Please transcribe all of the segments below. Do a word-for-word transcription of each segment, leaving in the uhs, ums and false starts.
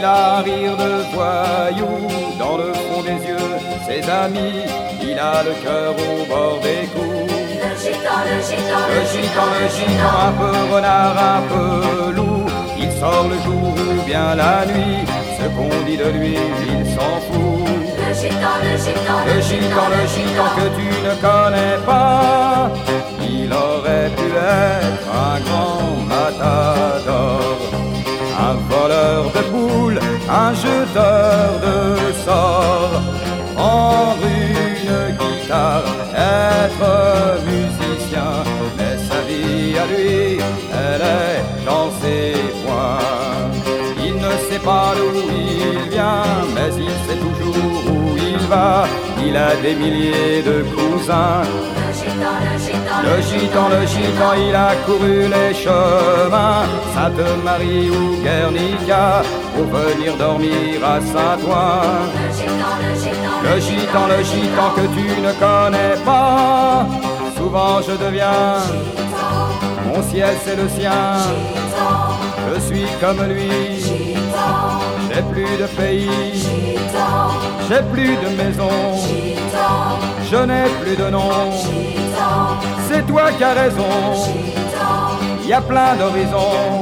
Il a un rire de voyou dans le fond des yeux, ses amis, il a le cœur au bord des coups. Le gitan, le gitan, Le gitan, le gitan, un peu renard, un peu loup, il sort le jour ou bien la nuit, ce qu'on dit de lui, il s'en fout. Le gitan, le gitan, Le gitan, le gitan que tu ne connais pas, il aurait pu être un grand matador, un voleur de boules, un jeteur de sorts, prendre une guitare, être musicien, mais sa vie à lui, elle est dans ses poings. Il ne sait pas d'où il vient, mais il sait toujours où il va, il a des milliers de cousins. Le gitan, le gitan, Le gitan, le gitan, il a couru les chemins, Sainte-Marie ou Guernica, pour venir dormir à Saint-Ouen. le gitan, le gitan, Le gitan, le gitan que tu ne connais pas, souvent je deviens, mon ciel c'est le sien, je suis comme lui, j'ai plus de pays, j'ai plus de maison, je n'ai plus de nom, c'est toi qui as raison, il y a plein d'horizons.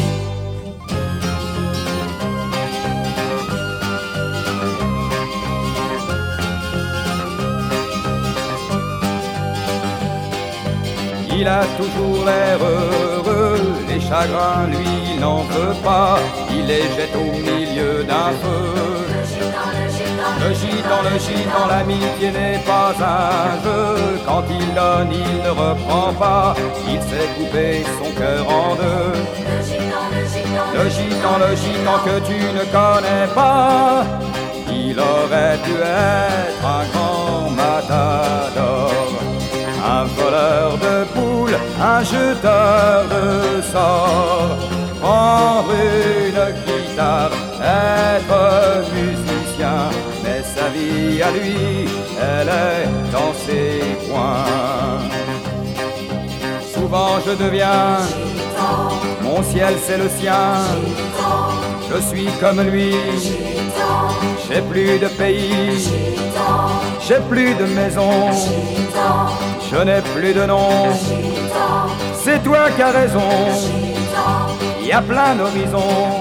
Il a toujours l'air heureux, les chagrins, lui, il n'en veut pas, il les jette au milieu d'un feu. Le gitan, le gitan, l'amitié n'est pas un jeu, quand il donne, il ne reprend pas, il sait couper son cœur en deux. Le gitan, le gitan que tu ne connais pas, il aurait pu être un grand matador, un voleur de poules, un jeteur de sorts, prendre une guitare, être musicien, mais sa vie à lui, elle est dans ses poings. Souvent je deviens, mon ciel c'est le sien, je suis comme lui, j'ai plus de pays, j'ai plus de maison, je n'ai plus de nom, c'est toi qui as raison, il y a plein d'horizons.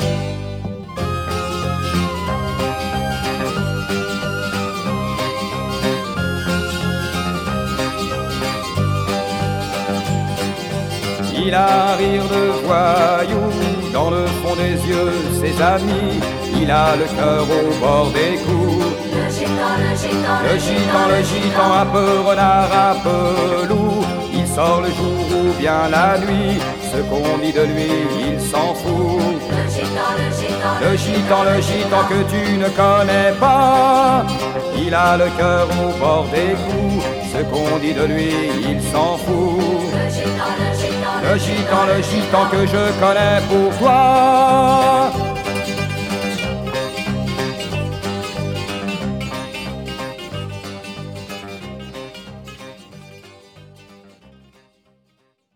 Il a un rire de voyou dans le fond des yeux, ses amis, il a le cœur au bord des coups. Le gitan, le gitan, Le gitan, le gitan, un peu renard, un peu loup, il sort le jour ou bien la nuit, ce qu'on dit de lui, il s'en fout. le gitan, le gitan, Le gitan, le gitan que tu ne connais pas, il a le cœur au bord des coups, ce qu'on dit de lui, il s'en fout. le gitan, le gitan, Le gitan, le gitan que je connais pour toi,